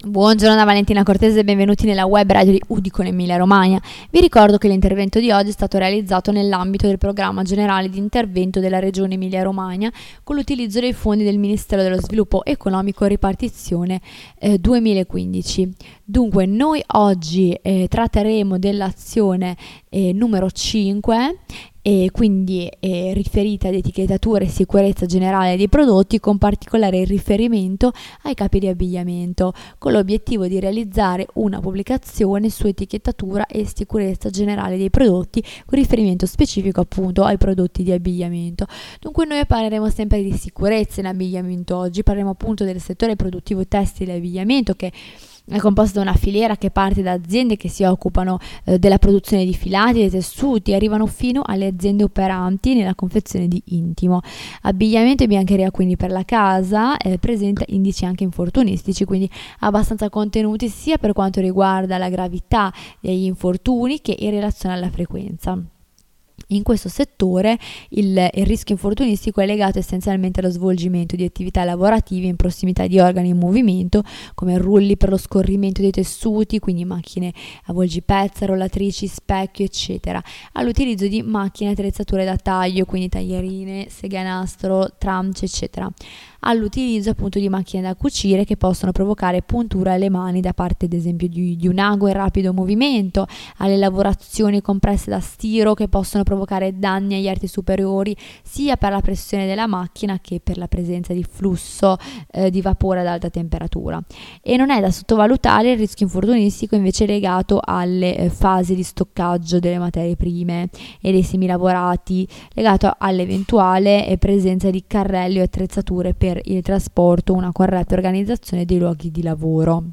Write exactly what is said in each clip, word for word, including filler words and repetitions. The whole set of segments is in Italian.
Buongiorno da Valentina Cortese e benvenuti nella web radio di Udicon Emilia Romagna. Vi ricordo che l'intervento di oggi è stato realizzato nell'ambito del programma generale di intervento della Regione Emilia Romagna con l'utilizzo dei fondi del Ministero dello Sviluppo Economico Ripartizione eh, duemilaquindici. Dunque noi oggi eh, tratteremo dell'azione eh, numero cinque e quindi è riferita ad etichettatura e sicurezza generale dei prodotti con particolare riferimento ai capi di abbigliamento, con l'obiettivo di realizzare una pubblicazione su etichettatura e sicurezza generale dei prodotti con riferimento specifico appunto ai prodotti di abbigliamento. Dunque noi parleremo sempre di sicurezza in abbigliamento oggi, parleremo appunto del settore produttivo tessile e abbigliamento che è composta da una filiera che parte da aziende che si occupano eh, della produzione di filati e tessuti e arrivano fino alle aziende operanti nella confezione di intimo. Abbigliamento e biancheria quindi per la casa, eh, presenta indici anche infortunistici, quindi abbastanza contenuti sia per quanto riguarda la gravità degli infortuni che in relazione alla frequenza. In questo settore il, il rischio infortunistico è legato essenzialmente allo svolgimento di attività lavorative in prossimità di organi in movimento come rulli per lo scorrimento dei tessuti, quindi macchine avvolgipezza, rollatrici, specchio eccetera, all'utilizzo di macchine e attrezzature da taglio, quindi taglierine, seghe a nastro, tramce eccetera, all'utilizzo appunto di macchine da cucire che possono provocare punture alle mani da parte ad esempio di, di un ago in rapido movimento, alle lavorazioni compresse da stiro che possono provocare danni agli arti superiori sia per la pressione della macchina che per la presenza di flusso eh, di vapore ad alta temperatura. E non è da sottovalutare il rischio infortunistico invece legato alle eh, fasi di stoccaggio delle materie prime e dei semilavorati, legato all'eventuale eh, presenza di carrelli o attrezzature per il trasporto, una corretta organizzazione dei luoghi di lavoro.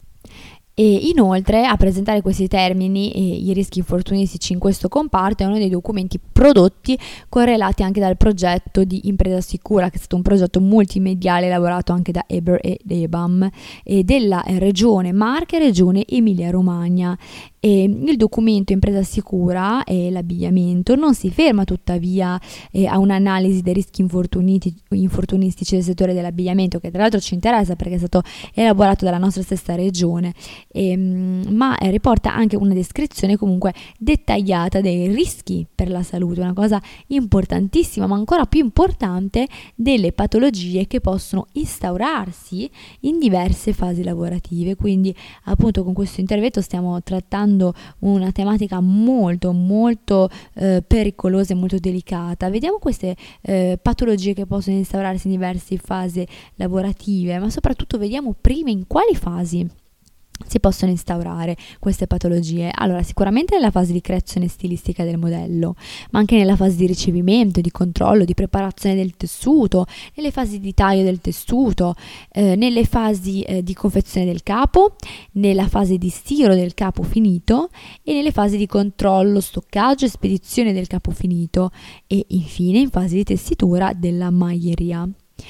E inoltre a presentare questi termini e i rischi infortunistici in questo comparto è uno dei documenti prodotti correlati anche dal progetto di Impresa Sicura, che è stato un progetto multimediale elaborato anche da Eber ed Ebam e della regione Marche e regione Emilia Romagna. E il documento Impresa Sicura e l'abbigliamento non si ferma tuttavia eh, a un'analisi dei rischi infortunistici del settore dell'abbigliamento, che tra l'altro ci interessa perché è stato elaborato dalla nostra stessa regione, eh, ma eh, riporta anche una descrizione comunque dettagliata dei rischi per la salute, una cosa importantissima, ma ancora più importante delle patologie che possono instaurarsi in diverse fasi lavorative. Quindi appunto con questo intervento stiamo trattando una tematica molto molto eh, pericolosa e molto delicata. Vediamo queste eh, patologie che possono instaurarsi in diverse fasi lavorative, ma soprattutto vediamo prima in quali fasi si possono instaurare queste patologie. Allora, sicuramente nella fase di creazione stilistica del modello, ma anche nella fase di ricevimento, di controllo, di preparazione del tessuto, nelle fasi di taglio del tessuto, eh, nelle fasi eh, di confezione del capo, nella fase di stiro del capo finito e nelle fasi di controllo, stoccaggio e spedizione del capo finito e infine in fase di tessitura della maglieria.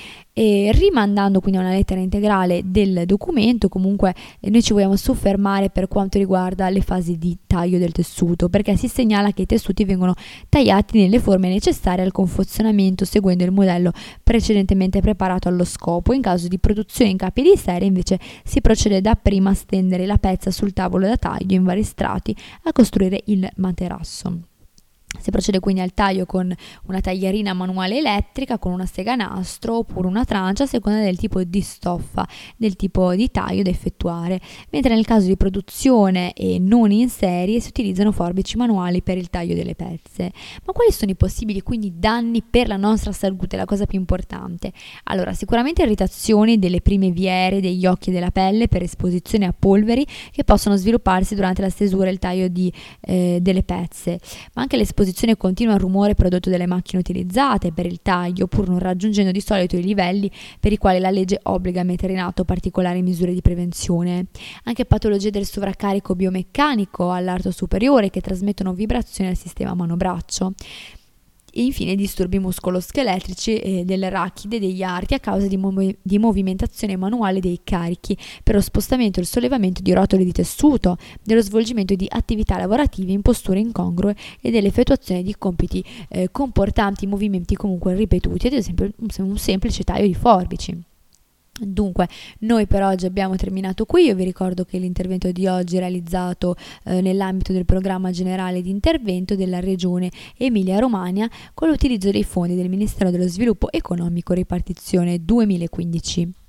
E rimandando quindi a una lettera integrale del documento, comunque eh, noi ci vogliamo soffermare per quanto riguarda le fasi di taglio del tessuto, perché si segnala che i tessuti vengono tagliati nelle forme necessarie al confezionamento seguendo il modello precedentemente preparato allo scopo. In caso di produzione in capi di serie invece si procede dapprima a stendere la pezza sul tavolo da taglio in vari strati a costruire il materasso. Si procede quindi al taglio con una taglierina manuale elettrica, con una sega a nastro oppure una trancia a seconda del tipo di stoffa, del tipo di taglio da effettuare, mentre nel caso di produzione e non in serie si utilizzano forbici manuali per il taglio delle pezze. Ma quali sono i possibili quindi danni per la nostra salute, la cosa più importante? Allora, sicuramente irritazioni delle prime vie aeree degli occhi e della pelle per esposizione a polveri che possono svilupparsi durante la stesura e il taglio di, eh, delle pezze, ma anche l'esposizione continua al rumore prodotto dalle macchine utilizzate per il taglio, pur non raggiungendo di solito i livelli per i quali la legge obbliga a mettere in atto particolari misure di prevenzione. Anche patologie del sovraccarico biomeccanico all'arto superiore che trasmettono vibrazioni al sistema mano-braccio. E infine disturbi muscoloscheletrici e delle rachide degli arti a causa di, mov- di movimentazione manuale dei carichi per lo spostamento e il sollevamento di rotoli di tessuto, dello svolgimento di attività lavorative in posture incongrue e dell'effettuazione di compiti eh, comportanti movimenti comunque ripetuti, ad esempio un, un semplice taglio di forbici. Dunque, noi per oggi abbiamo terminato qui. Io vi ricordo che l'intervento di oggi è realizzato eh, nell'ambito del programma generale di intervento della Regione Emilia-Romagna con l'utilizzo dei fondi del Ministero dello Sviluppo Economico ripartizione duemilaquindici.